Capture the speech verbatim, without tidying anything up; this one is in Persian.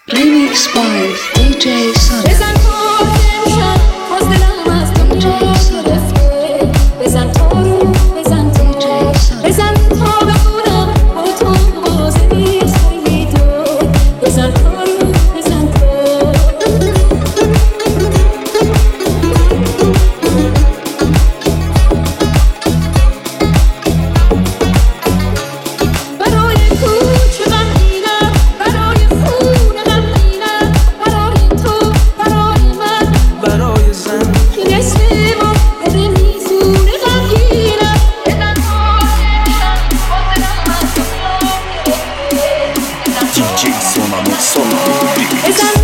Remix by دی جی Sun. بزن تا امشب باز دلم از تو گرفته. بزن تا رو بزن تا بزن تا بخونم با تو باز نیست خیلی دور. بزن تا رو بزن تا برای کوچه غمگینم، برای خونه غمگینم، برای تو برای من، برای زن این اسم ما داره میزونه غمگینم. بزن تا امشب باز دلم از تو گرفته. بزن تا دی جی Sona'nın sonu. بزن